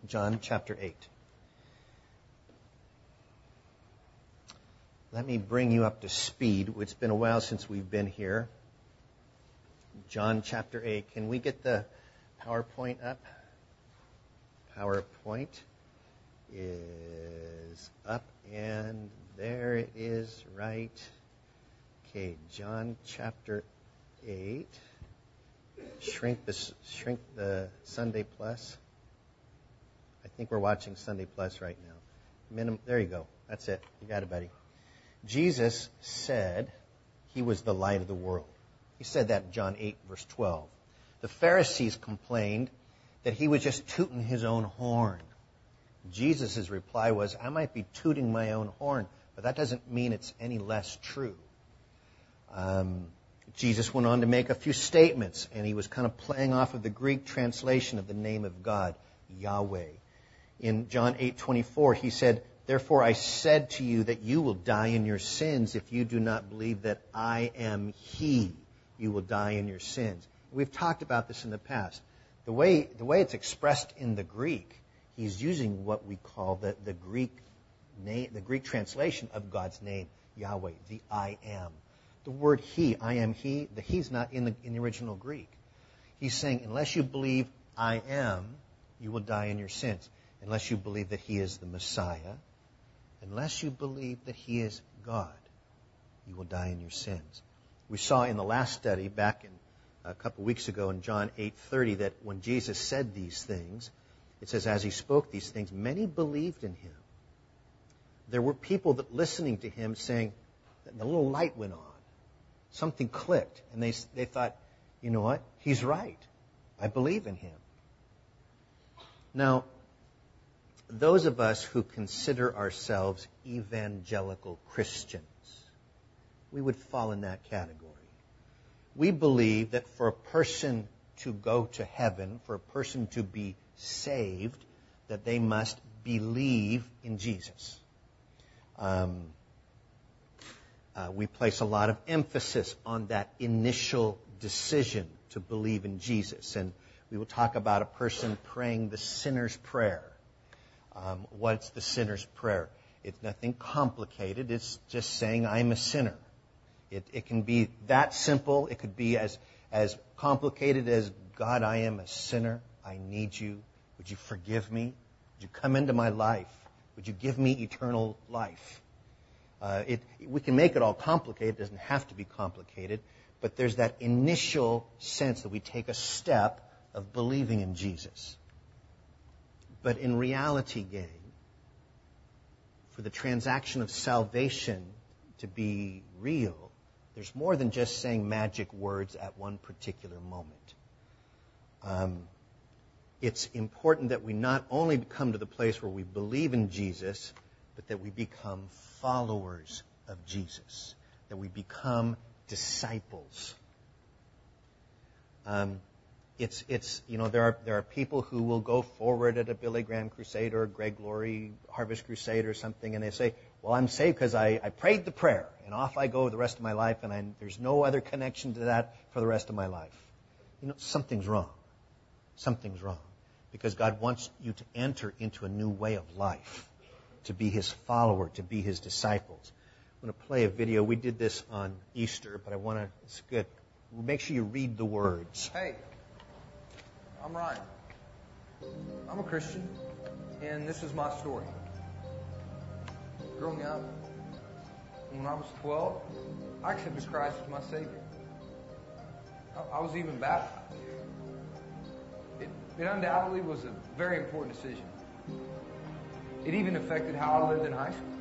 John chapter 8. Let me bring you up to speed. It's been a while since we've been here. John chapter 8. Can we get the PowerPoint up? PowerPoint is up, and there it is, right. Okay, John chapter 8. Shrink the Sunday Plus. I think we're watching Sunday Plus right now. There you go. That's it. You got it, buddy. Jesus said he was the light of the world. He said that in John 8, verse 12. The Pharisees complained that he was just tooting his own horn. Jesus' reply was, I might be tooting my own horn, but that doesn't mean it's any less true. Jesus went on to make a few statements, and he was kind of playing off of the Greek translation of the name of God, Yahweh. In John 8:24, he said, Therefore I said to you that you will die in your sins if you do not believe that I am He. You will die in your sins. We've talked about this in the past. The way it's expressed in the Greek, he's using what we call the Greek name, the Greek translation of God's name, Yahweh, the I am. The word He, I am He, the He's not in the original Greek. He's saying, unless you believe I am, you will die in your sins. Unless you believe that He is the Messiah, unless you believe that He is God, you will die in your sins. We saw in the last study back in a couple weeks ago in John 8:30 that when Jesus said these things, it says, as He spoke these things, many believed in Him. There were people that listening to Him saying, that the little light went on. Something clicked, and they thought, you know what? He's right. I believe in Him. Now, those of us who consider ourselves evangelical Christians, we would fall in that category. We believe that for a person to go to heaven, for a person to be saved, that they must believe in Jesus. We place a lot of emphasis on that initial decision to believe in Jesus. And we will talk about a person praying the sinner's prayer. What's the sinner's prayer? It's nothing complicated. It's just saying, I'm a sinner. It can be that simple. It could be as complicated as, God, I am a sinner. I need you. Would you forgive me? Would you come into my life? Would you give me eternal life? We can make it all complicated. It doesn't have to be complicated. But there's that initial sense that we take a step of believing in Jesus. But in reality, gang, for the transaction of salvation to be real, there's more than just saying magic words at one particular moment. It's important that we not only come to the place where we believe in Jesus, but that we become followers of Jesus, that we become disciples. There are people who will go forward at a Billy Graham crusade or a Greg Laurie Harvest crusade or something, and they say, well, I'm saved because I prayed the prayer, and off I go the rest of my life, and there's no other connection to that for the rest of my life. Something's wrong. Something's wrong. Because God wants you to enter into a new way of life, to be His follower, to be His disciples. I'm going to play a video. We did this on Easter, but it's good. Make sure you read the words. Hey. I'm Ryan. I'm a Christian, and this is my story. Growing up, when I was 12, I accepted Christ as my Savior. I was even baptized. It undoubtedly was a very important decision. It even affected how I lived in high school.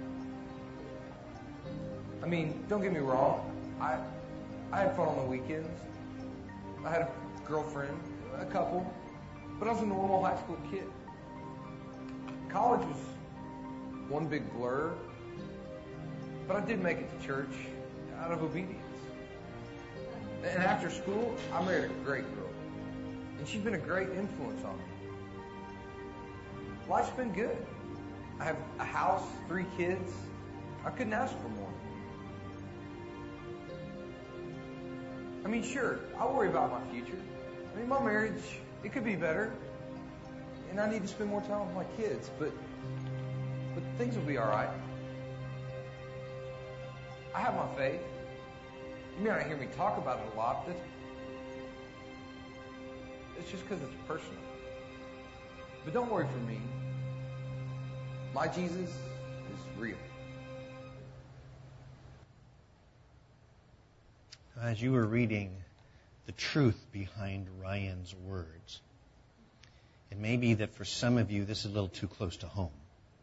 I mean, don't get me wrong. I had fun on the weekends. I had a girlfriend, a couple, but I was a normal high school kid. College was one big blur, but I did make it to church out of obedience. And after school, I married a great girl, and she's been a great influence on me. Life's been good. I have a house, 3 kids. I couldn't ask for more. I mean, sure, I worry about my future. I mean, my marriage, it could be better. and I need to spend more time with my kids, but things will be all right. I have my faith. You may not hear me talk about it a lot, but it's just because it's personal. But don't worry for me. My Jesus is real. As you were reading the truth behind Ryan's words, it may be that for some of you this is a little too close to home.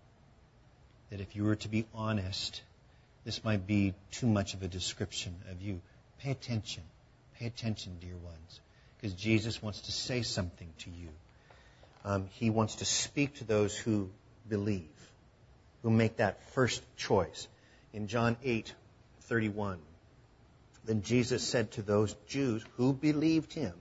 That if you were to be honest, this might be too much of a description of you. Pay attention. Pay attention, dear ones, because Jesus wants to say something to you. He wants to speak to those who believe, who make that first choice. In John 8:31, then Jesus said to those Jews who believed him,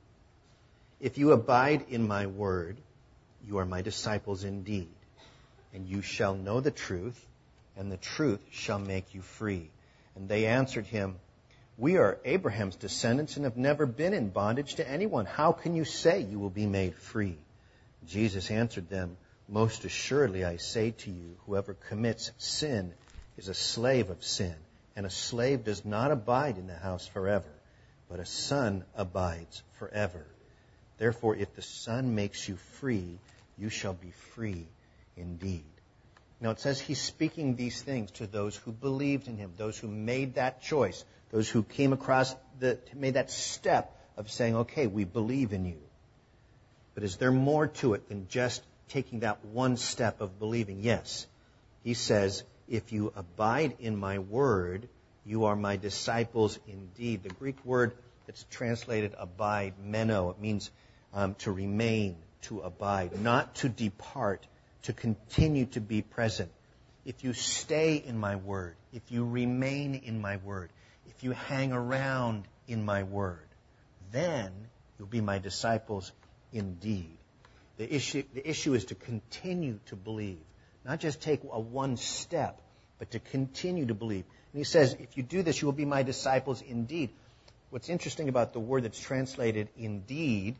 if you abide in my word, you are my disciples indeed, and you shall know the truth, and the truth shall make you free. And they answered him, we are Abraham's descendants and have never been in bondage to anyone. How can you say you will be made free? Jesus answered them, most assuredly I say to you, whoever commits sin is a slave of sin, and a slave does not abide in the house forever, but a son abides forever. Therefore, if the Son makes you free, you shall be free indeed. Now it says he's speaking these things to those who believed in him, those who made that choice, those who came across, made that step of saying, okay, we believe in you. But is there more to it than just taking that one step of believing? Yes. He says, if you abide in my word, you are my disciples indeed. The Greek word that's translated abide, meno, it means to remain, to abide, not to depart, to continue to be present. If you stay in my word, if you remain in my word, if you hang around in my word, then you'll be my disciples indeed. The issue is to continue to believe, not just take a one step, but to continue to believe. And he says, if you do this, you will be my disciples indeed. What's interesting about the word that's translated indeed,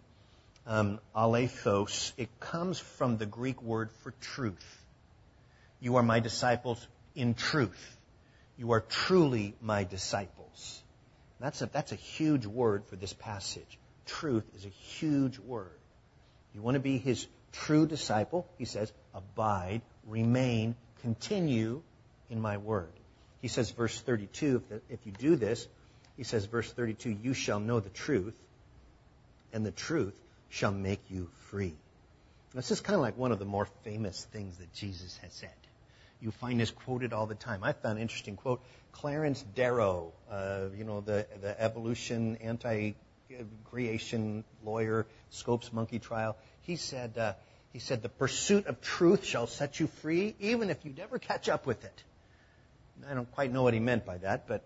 alethos, it comes from the Greek word for truth. You are my disciples in truth. You are truly my disciples. That's a huge word for this passage. Truth is a huge word. You want to be his true disciple, he says, abide, remain, continue in my word. He says, verse 32, if you do this, he says, verse 32, you shall know the truth, and the truth shall make you free. This is kind of like one of the more famous things that Jesus has said. You find this quoted all the time. I found an interesting quote. Clarence Darrow, the evolution, anti-creation lawyer, Scopes monkey trial. He said, the pursuit of truth shall set you free, even if you never catch up with it. I don't quite know what he meant by that, but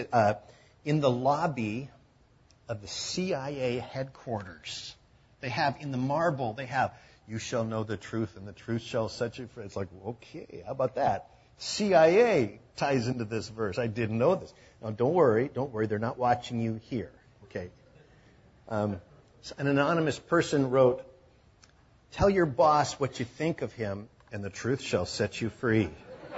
in the lobby of the CIA headquarters, they have in the marble, you shall know the truth, and the truth shall set you free. It's like, okay, how about that? CIA ties into this verse. I didn't know this. Now, don't worry. They're not watching you here. Okay. An anonymous person wrote, tell your boss what you think of him, and the truth shall set you free.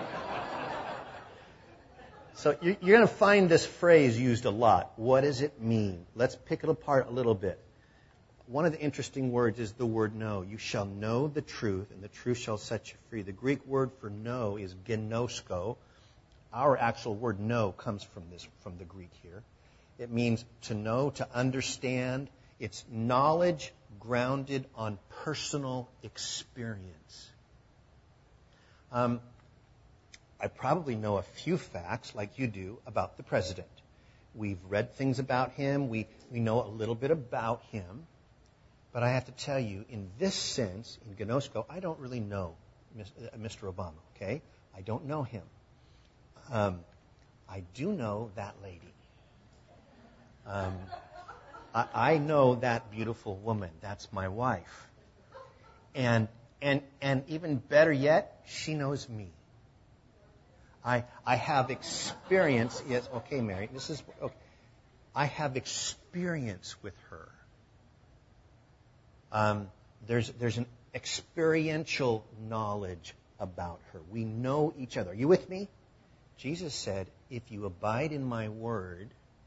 So you're going to find this phrase used a lot. What does it mean? Let's pick it apart a little bit. One of the interesting words is the word know. You shall know the truth, and the truth shall set you free. The Greek word for know is gnosko. Our actual word know comes from the Greek here. It means to know, to understand. It's knowledge grounded on personal experience. I probably know a few facts, like you do, about the president. We've read things about him. We know a little bit about him. But I have to tell you, in this sense, in gnosko, I don't really know Mr. Obama, okay? I don't know him. I do know that lady. I know that beautiful woman. That's my wife. And even better yet, she knows me. I have experience. Yes, okay, Mary. This is okay. I have experience with her. There's experiential knowledge about her. We know each other. Are you with me? Jesus said, if you abide in my word,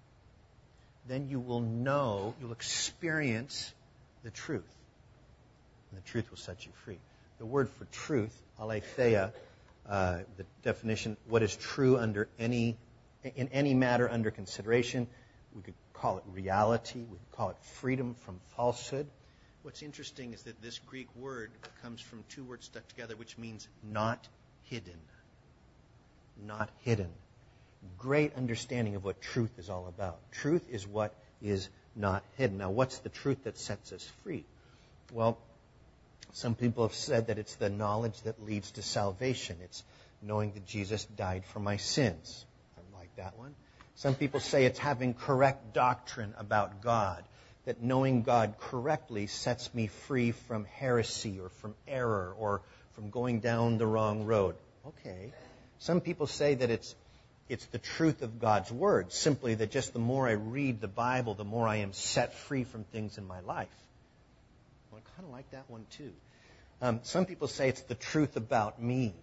then you will know, you'll experience the truth. And the truth will set you free. The word for truth, aletheia, the definition, what is true in any matter under consideration. We could call it reality. We could call it freedom from falsehood. What's interesting is that this Greek word comes from two words stuck together, which means not hidden. Not hidden. Great understanding of what truth is all about. Truth is what is not hidden. Now, what's the truth that sets us free? Well, some people have said that it's the knowledge that leads to salvation. It's knowing that Jesus died for my sins. I like that one. Some people say it's having correct doctrine about God, that knowing God correctly sets me free from heresy or from error or from going down the wrong road. Okay. Some people say that it's the truth of God's Word, simply that just the more I read the Bible, the more I am set free from things in my life. Well, I kind of like that one too. Some people say it's the truth about me,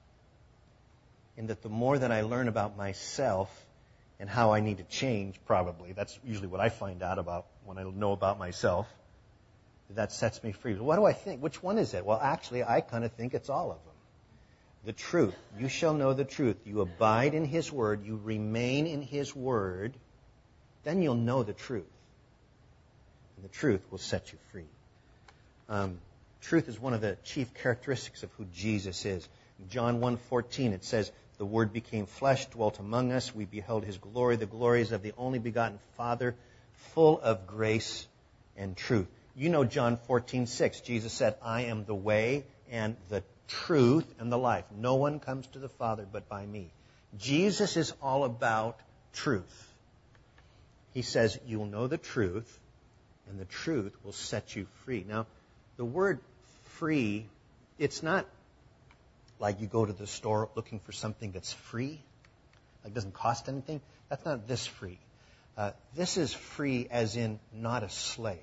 in that the more that I learn about myself and how I need to change, probably, that's usually what I find out about when I know about myself, that sets me free. What do I think? Which one is it? Well, actually, I kind of think it's all of them. The truth. You shall know the truth. You abide in His Word. You remain in His Word. Then you'll know the truth. And the truth will set you free. Truth is one of the chief characteristics of who Jesus is. In John 1:14, it says, the Word became flesh, dwelt among us. We beheld His glory. The glories of the only begotten Father, full of grace and truth. You know John 14:6. Jesus said, I am the way and the truth and the life. No one comes to the Father but by me. Jesus is all about truth. He says, you will know the truth, and the truth will set you free. Now, the word free, it's not like you go to the store looking for something that's free, like doesn't cost anything. That's not this free. This is free as in not a slave.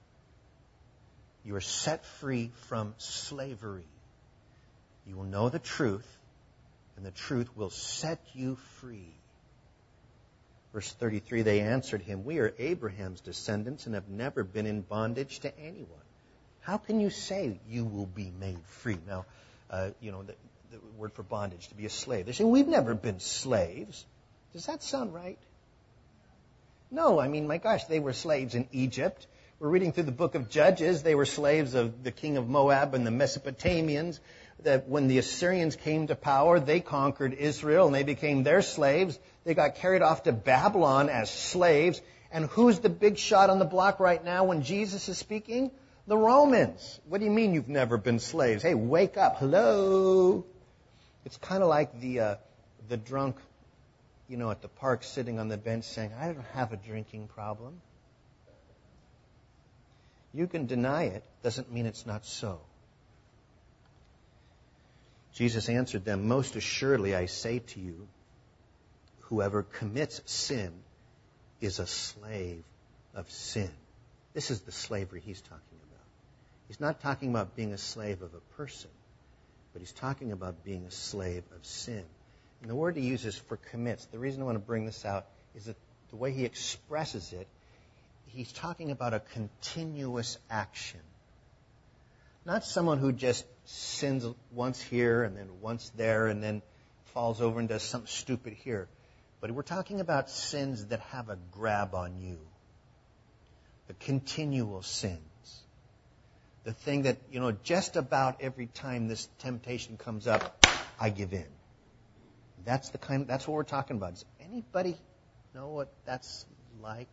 You are set free from slavery. You will know the truth, and the truth will set you free. Verse 33, they answered him, we are Abraham's descendants and have never been in bondage to anyone. How can you say you will be made free? Now, the word for bondage, to be a slave. They say, we've never been slaves. Does that sound right? No, I mean, my gosh, they were slaves in Egypt. We're reading through the book of Judges. They were slaves of the king of Moab and the Mesopotamians. That when the Assyrians came to power, they conquered Israel and they became their slaves. They got carried off to Babylon as slaves. And who's the big shot on the block right now when Jesus is speaking? The Romans. What do you mean you've never been slaves? Hey, wake up. Hello. It's kind of like the drunk, at the park sitting on the bench saying, I don't have a drinking problem. You can deny it. Doesn't mean it's not so. Jesus answered them, most assuredly I say to you, whoever commits sin is a slave of sin. This is the slavery he's talking about. He's not talking about being a slave of a person, but he's talking about being a slave of sin. And the word he uses for commits, the reason I want to bring this out is that the way he expresses it, he's talking about a continuous action. Not someone who just sins once here and then once there and then falls over and does something stupid here. But we're talking about sins that have a grab on you. The continual sins. The thing that, just about every time this temptation comes up, I give in. That's what we're talking about. Does anybody know what that's like?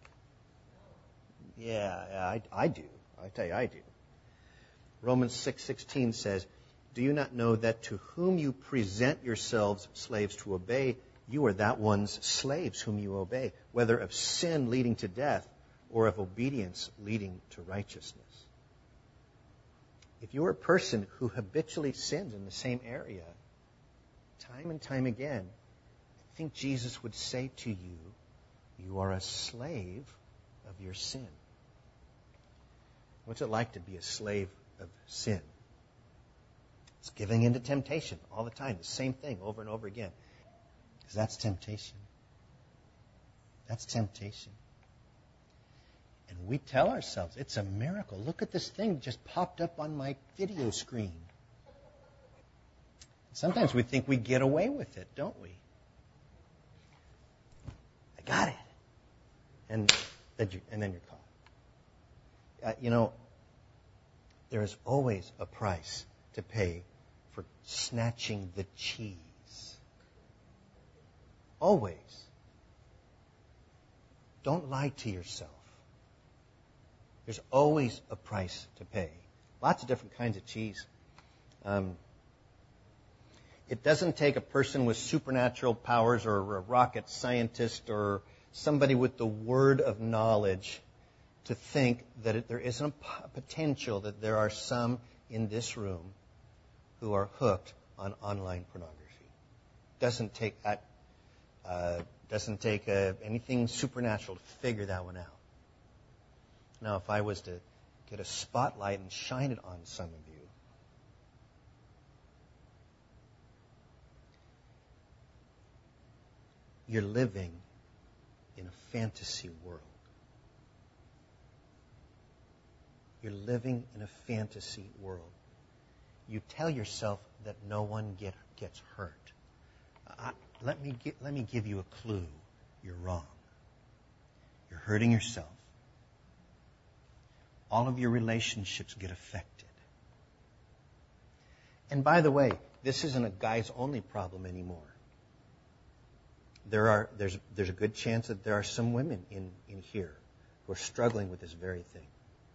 Yeah, I do. I tell you, I do. Romans 6:16 says, do you not know that to whom you present yourselves slaves to obey, you are that one's slaves whom you obey, whether of sin leading to death or of obedience leading to righteousness? If you're a person who habitually sins in the same area, time and time again, I think Jesus would say to you, you are a slave of your sin. What's it like to be a slave of sin? It's giving into temptation all the time, the same thing over and over again. Because that's temptation. That's temptation. And we tell ourselves, it's a miracle. Look at this thing just popped up on my video screen. Sometimes we think we get away with it, don't we? I got it. And then you're caught. There is always a price to pay for snatching the cheese. Always. Don't lie to yourself. There's always a price to pay. Lots of different kinds of cheese. It doesn't take a person with supernatural powers or a rocket scientist or somebody with the word of knowledge to think that there isn't a potential that there are some in this room who are hooked on online pornography. Doesn't take anything supernatural to figure that one out. Now, if I was to get a spotlight and shine it on some of you, you're living in a fantasy world. You're living in a fantasy world. You tell yourself that no one gets hurt. Let me give you a clue. You're wrong. You're hurting yourself. All of your relationships get affected. And by the way, this isn't a guys-only problem anymore. There's a good chance that there are some women in here who are struggling with this very thing.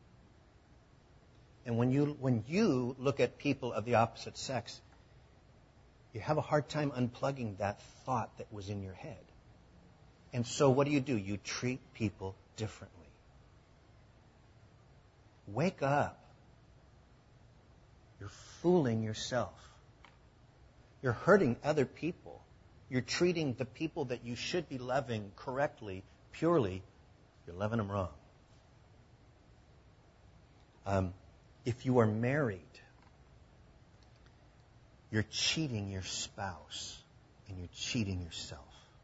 And when you look at people of the opposite sex, you have a hard time unplugging that thought that was in your head. And so what do? You treat people differently. Wake up. You're fooling yourself. You're hurting other people. You're treating the people that you should be loving correctly, purely. You're loving them wrong. If you are married, you're cheating your spouse and you're cheating yourself.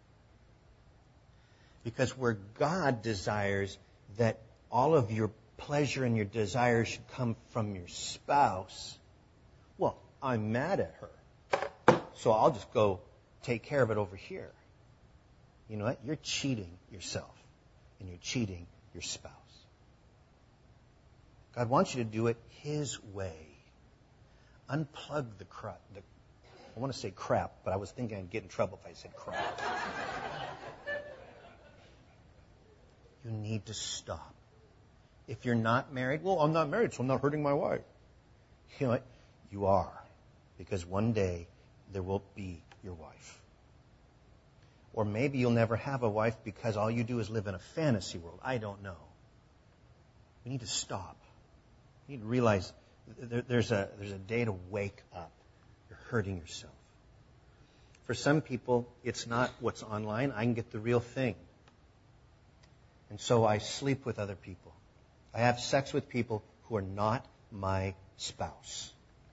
Because where God desires that all of your pleasure and your desires should come from your spouse, well, I'm mad at her, so I'll just go take care of it over here. You know what? You're cheating yourself and you're cheating your spouse. God wants you to do it His way. Unplug the crap. I want to say crap, but I was thinking I'd get in trouble if I said crap. You need to stop. If you're not married, well, I'm not married, so I'm not hurting my wife. You know what? You are. Because one day there will be your wife. Or maybe you'll never have a wife because all you do is live in a fantasy world. I don't know. We need to stop. You need to realize there's a day to wake up. You're hurting yourself. For some people, it's not what's online. I can get the real thing. And so I sleep with other people. I have sex with people who are not my spouse.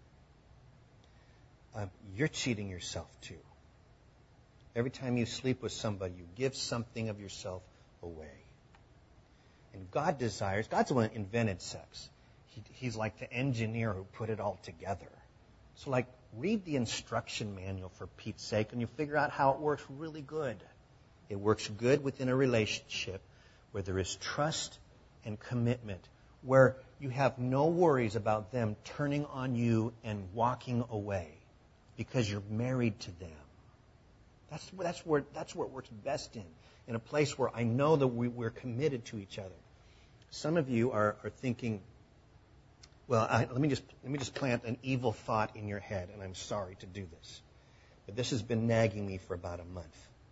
You're cheating yourself too. Every time you sleep with somebody, you give something of yourself away. And God's the one that invented sex. He's like the engineer who put it all together. So read the instruction manual for Pete's sake and you figure out how it works really good. It works good within a relationship where there is trust and commitment, where you have no worries about them turning on you and walking away because you're married to them. That's where it works best in a place where I know that we're committed to each other. Some of you are thinking, well, let me just plant an evil thought in your head, and I'm sorry to do this, but this has been nagging me for about a month.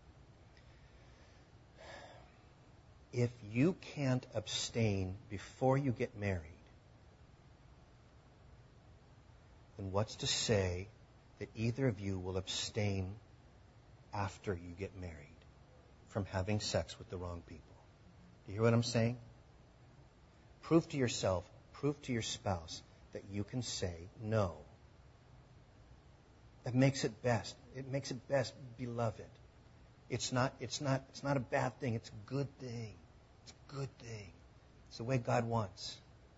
If you can't abstain before you get married, then what's to say that either of you will abstain after you get married from having sex with the wrong people? Do you hear what I'm saying? Prove to yourself, prove to your spouse that you can say no. That makes it best. It makes it best, beloved. It's not a bad thing. It's a good thing. It's a good thing. It's the way God wants.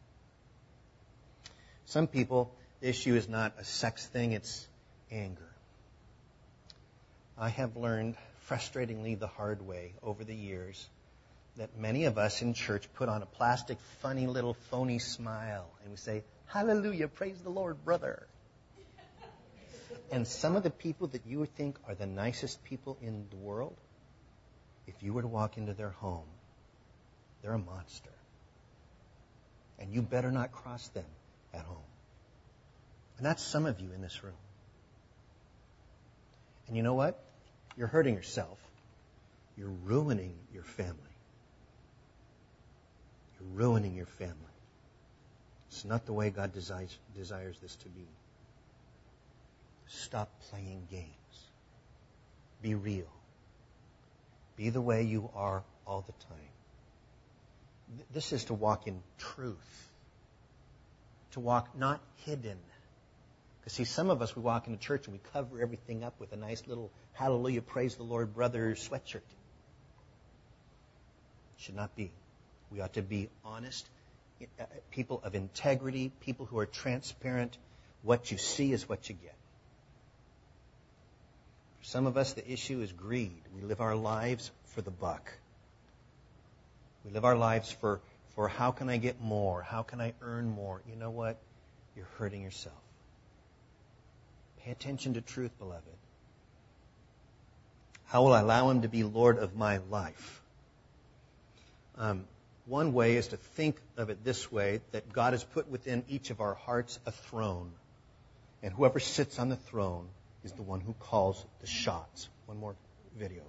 Some people, the issue is not a sex thing, it's anger. I have learned, frustratingly the hard way over the years, that many of us in church put on a plastic, funny little phony smile and we say, "Hallelujah, praise the Lord, brother." And some of the people that you would think are the nicest people in the world, if you were to walk into their home, they're a monster. And you better not cross them at home. And that's some of you in this room. And you know what? You're hurting yourself. You're ruining your family. You're ruining your family. It's not the way God desires this to be. Stop playing games. Be real. Be the way you are all the time. This is to walk in truth. To walk not hidden. Because see, some of us, we walk into church and we cover everything up with a nice little "Hallelujah, praise the Lord, brother" sweatshirt. Should not be. We ought to be honest, people of integrity, people who are transparent. What you see is what you get. For some of us, the issue is greed. We live our lives for the buck. We live our lives for how can I get more? How can I earn more? You know what? You're hurting yourself. Pay attention to truth, beloved. How will I allow Him to be Lord of my life? One way is to think of it this way, that God has put within each of our hearts a throne. And whoever sits on the throne is the one who calls the shots. One more video.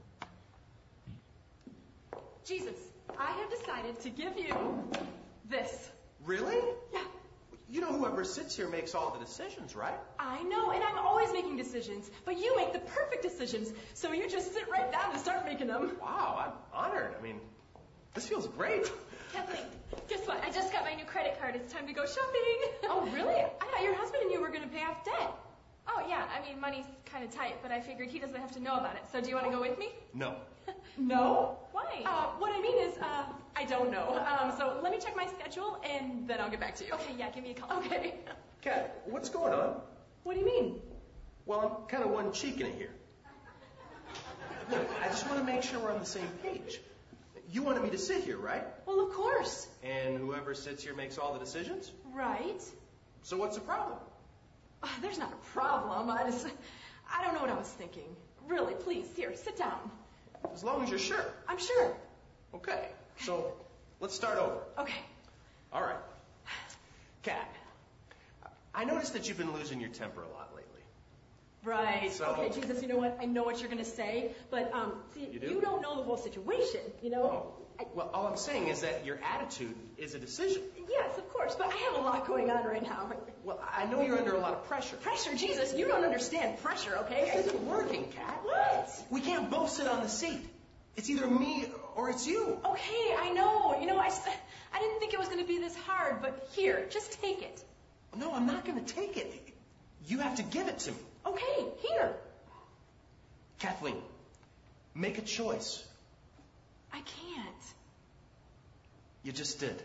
Jesus, I have decided to give you this. Really? Yeah. You know whoever sits here makes all the decisions, right? I know, and I'm always making decisions, but you make the perfect decisions, so you just sit right down and start making them. Wow, I'm honored. I mean, this feels great. Kathleen, guess what? I just got my new credit card. It's time to go shopping. Oh, really? I thought your husband and you were going to pay off debt. Oh, yeah. I mean, money's kind of tight, but I figured he doesn't have to know about it. So do you want to go with me? No. No? Why? What I mean is, I don't know. So let me check my schedule, and then I'll get back to you. Okay, yeah, give me a call. Okay. Kat, what's going on? What do you mean? Well, I'm kind of one-cheeking it here. Look, I just want to make sure we're on the same page. You wanted me to sit here, right? Well, of course. And whoever sits here makes all the decisions? Right. So what's the problem? There's not a problem. I don't know what I was thinking. Really, please, here, sit down. As long as you're sure. I'm sure. Okay, so let's start over. Okay. All right. Kat, I noticed that you've been losing your temper a lot lately. Right. So- Okay, Jesus, you know what? I know what you're going to say, but see, You do? you don't know the whole situation, you know? Well, all I'm saying is that your attitude is a decision. Yes, of course, but I have a lot going on right now. Well, I know you're under a lot of pressure. Pressure, Jesus, you don't understand pressure, okay? This isn't working, Kat. What? We can't both sit on the seat. It's either me or it's you. Okay, I know. You know, I didn't think it was going to be this hard, but here, just take it. No, I'm not going to take it. You have to give it to me. Okay, here. Kathleen, make a choice. I can't. You just did.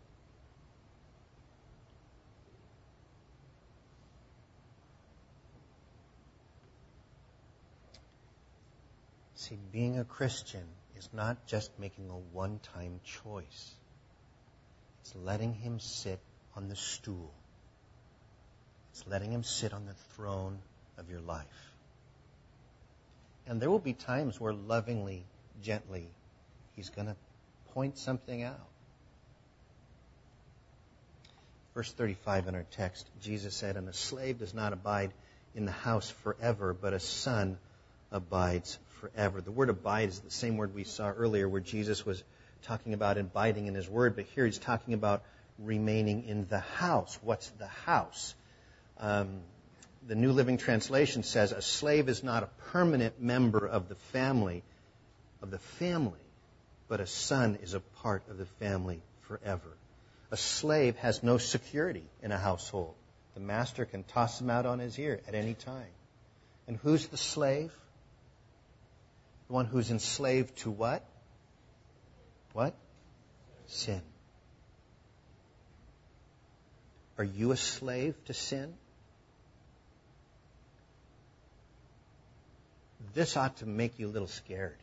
See, being a Christian is not just making a one-time choice. It's letting Him sit on the stool. It's letting Him sit on the throne of your life. And there will be times where lovingly, gently, He's going to point something out. Verse 35 in our text, Jesus said, "And a slave does not abide in the house forever, but a son abides forever." The word abide is the same word we saw earlier where Jesus was talking about abiding in His word, but here He's talking about remaining in the house. What's the house? The New Living Translation says, "A slave is not a permanent member of the family, but a son is a part of the family forever." A slave has no security in a household. The master can toss him out on his ear at any time. And who's the slave? The one who's enslaved to what? What? Sin. Are you a slave to sin? This ought to make you a little scared.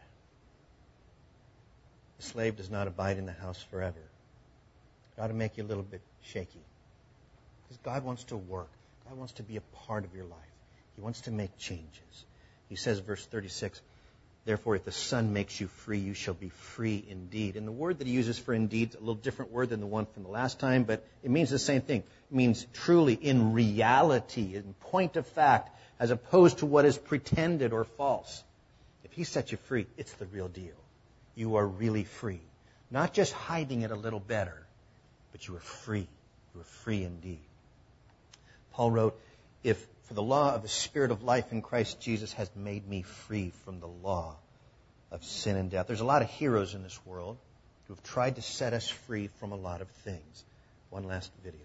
The slave does not abide in the house forever. It ought to make you a little bit shaky. Because God wants to work. God wants to be a part of your life. He wants to make changes. He says, verse 36, therefore, if the Son makes you free, you shall be free indeed. And the word that he uses for indeed is a little different word than the one from the last time, but it means the same thing. It means truly, in reality, in point of fact, as opposed to what is pretended or false. If he sets you free, it's the real deal. You are really free. Not just hiding it a little better, but you are free. You are free indeed. Paul wrote, if for the law of the Spirit of life in Christ Jesus has made me free from the law of sin and death. There's a lot of heroes in this world who have tried to set us free from a lot of things. One last video.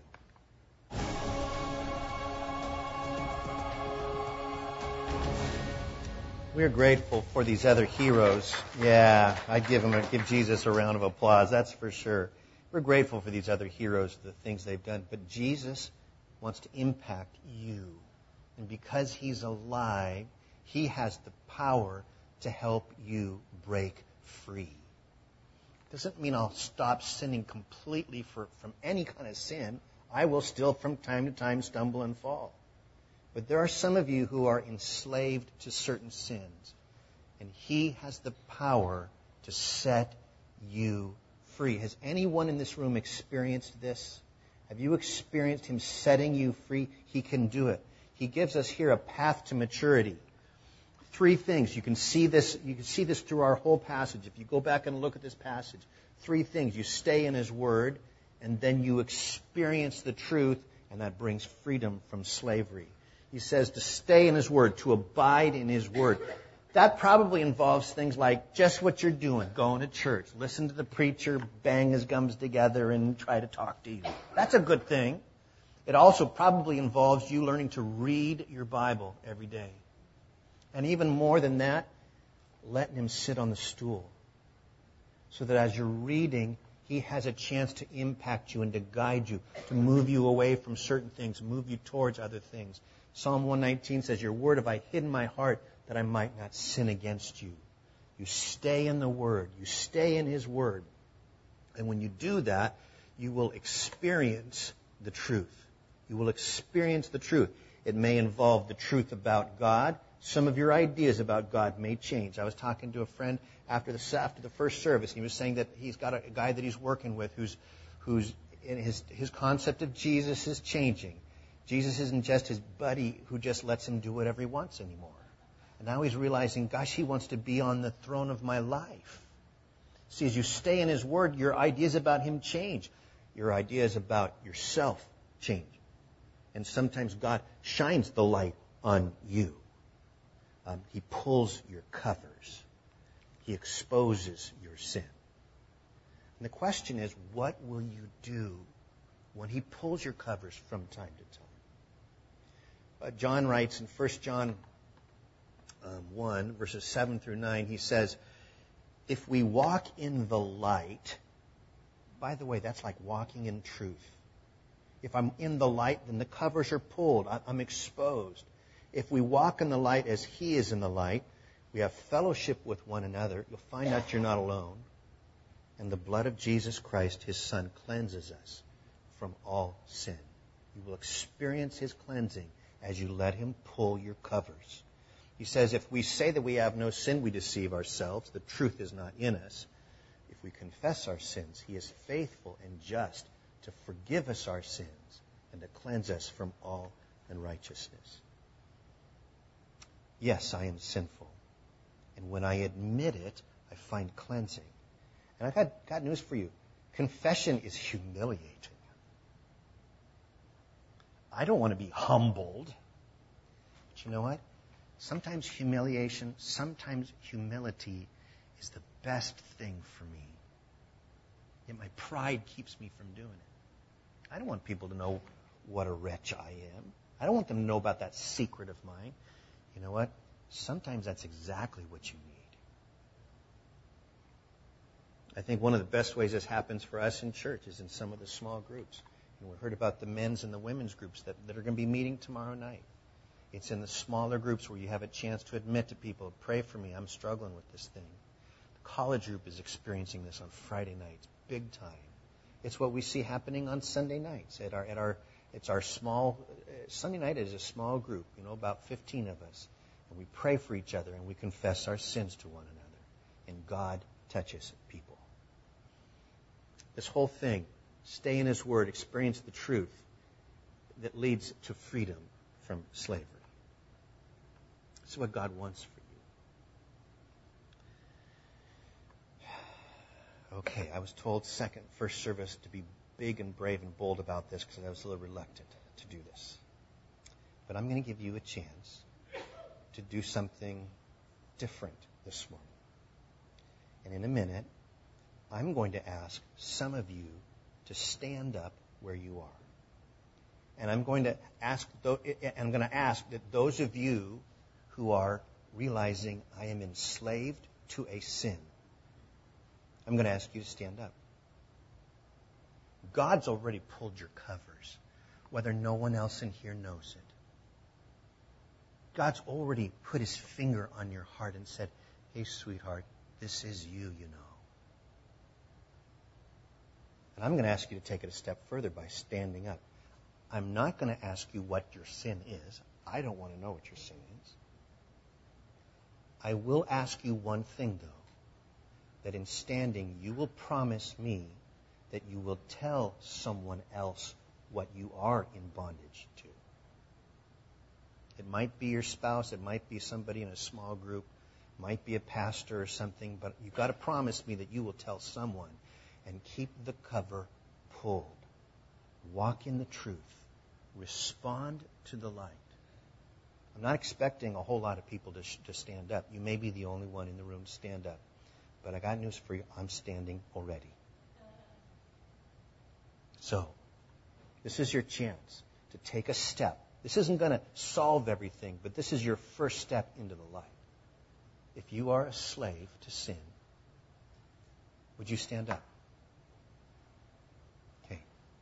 We're grateful for these other heroes. Yeah, I'd give Jesus a round of applause, that's for sure. We're grateful for these other heroes, the things they've done. But Jesus wants to impact you. And because he's alive, he has the power to help you break free. Doesn't mean I'll stop sinning completely from any kind of sin. I will still from time to time stumble and fall. But there are some of you who are enslaved to certain sins. And he has the power to set you free. Has anyone in this room experienced this? Have you experienced him setting you free? He can do it. He gives us here a path to maturity. 3 things. You can see this through our whole passage. If you go back and look at this passage, 3 things. You stay in his word, and then you experience the truth, and that brings freedom from slavery. He says to stay in his word, to abide in his word. That probably involves things like just what you're doing, going to church, listen to the preacher, bang his gums together, and try to talk to you. That's a good thing. It also probably involves you learning to read your Bible every day. And even more than that, letting him sit on the stool. So that as you're reading, he has a chance to impact you and to guide you, to move you away from certain things, move you towards other things. Psalm 119 says, your word have I hid in my heart that I might not sin against you. You stay in the word. You stay in his word. And when you do that, you will experience the truth. You will experience the truth. It may involve the truth about God. Some of your ideas about God may change. I was talking to a friend after the first service, and he was saying that he's got a guy that he's working with who's in his concept of Jesus is changing. Jesus isn't just his buddy who just lets him do whatever he wants anymore. And now he's realizing, gosh, he wants to be on the throne of my life. See, as you stay in his word, your ideas about him change. Your ideas about yourself change. And sometimes God shines the light on you. He pulls your covers. He exposes your sin. And the question is, what will you do when he pulls your covers from time to time? John writes in 1 John 1, verses 7 through 9, he says, if we walk in the light, by the way, that's like walking in truth. If I'm in the light, then the covers are pulled. I'm exposed. If we walk in the light as he is in the light, we have fellowship with one another. You'll find out you're not alone. And the blood of Jesus Christ, his Son, cleanses us from all sin. You will experience his cleansing as you let him pull your covers. He says, if we say that we have no sin, we deceive ourselves. The truth is not in us. If we confess our sins, he is faithful and just to forgive us our sins and to cleanse us from all unrighteousness. Yes, I am sinful. And when I admit it, I find cleansing. And I've got news for you. Confession is humiliating. I don't want to be humbled. But you know what? Sometimes humiliation, sometimes humility is the best thing for me. Yet my pride keeps me from doing it. I don't want people to know what a wretch I am. I don't want them to know about that secret of mine. You know what? Sometimes that's exactly what you need. I think one of the best ways this happens for us in church is in some of the small groups. And we heard about the men's and the women's groups that are going to be meeting tomorrow night. It's in the smaller groups where you have a chance to admit to people, pray for me, I'm struggling with this thing. The college group is experiencing this on Friday nights, big time. It's what we see happening on Sunday nights. It's our small, Sunday night is a small group, about 15 of us. And we pray for each other and we confess our sins to one another. And God touches people. This whole thing, stay in His Word, experience the truth that leads to freedom from slavery. This is what God wants for you. Okay, I was told first service to be big and brave and bold about this because I was a little reluctant to do this. But I'm going to give you a chance to do something different this morning. And in a minute, I'm going to ask some of you to stand up where you are. And I'm going to ask that those of you who are realizing I am enslaved to a sin, I'm going to ask you to stand up. God's already pulled your covers, whether no one else in here knows it. God's already put His finger on your heart and said, hey, sweetheart, this is you, And I'm going to ask you to take it a step further by standing up. I'm not going to ask you what your sin is. I don't want to know what your sin is. I will ask you one thing, though, that in standing, you will promise me that you will tell someone else what you are in bondage to. It might be your spouse, it might be somebody in a small group, it might be a pastor or something, but you've got to promise me that you will tell someone and keep the cover pulled. Walk in the truth. Respond to the light. I'm not expecting a whole lot of people to stand up. You may be the only one in the room to stand up. But I got news for you. I'm standing already. So, this is your chance to take a step. This isn't going to solve everything, but this is your first step into the light. If you are a slave to sin, would you stand up? Okay.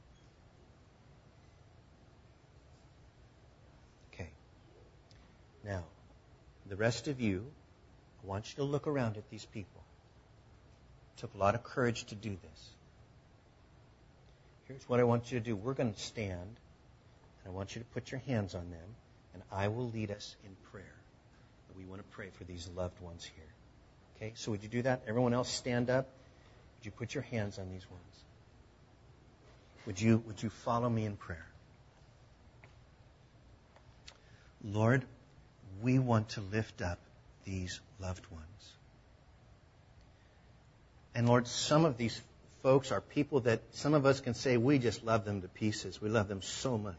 Okay. Now, the rest of you, I want you to look around at these people. It took a lot of courage to do this. Here's what I want you to do. We're going to stand, and I want you to put your hands on them, and I will lead us in prayer. We want to pray for these loved ones here. Okay, so would you do that? Everyone else stand up. Would you put your hands on these ones? Would you follow me in prayer? Lord, we want to lift up these loved ones. And Lord, some of these folks are people that some of us can say we just love them to pieces. We love them so much.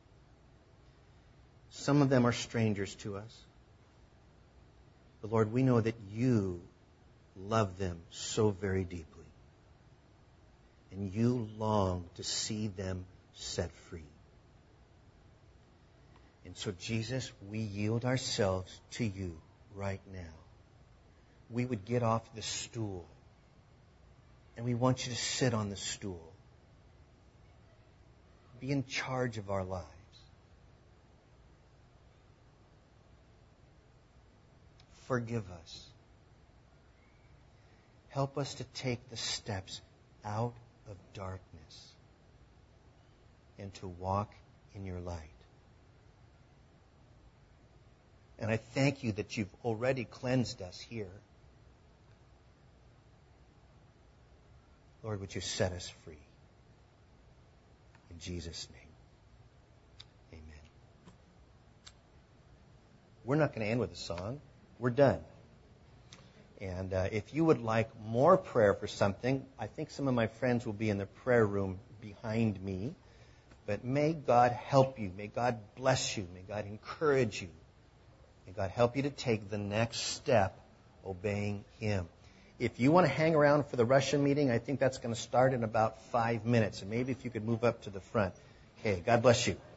Some of them are strangers to us. But Lord, we know that you love them so very deeply. And you long to see them set free. And so, Jesus, we yield ourselves to you right now. We would get off the stool. And we want you to sit on the stool. Be in charge of our lives. Forgive us. Help us to take the steps out of darkness and to walk in your light. And I thank you that you've already cleansed us here. Lord, would you set us free? In Jesus' name, amen. We're not going to end with a song. We're done. And if you would like more prayer for something, I think some of my friends will be in the prayer room behind me. But may God help you. May God bless you. May God encourage you. May God help you to take the next step, obeying Him. If you want to hang around for the Russian meeting, I think that's going to start in about 5 minutes. And maybe if you could move up to the front. Okay, God bless you.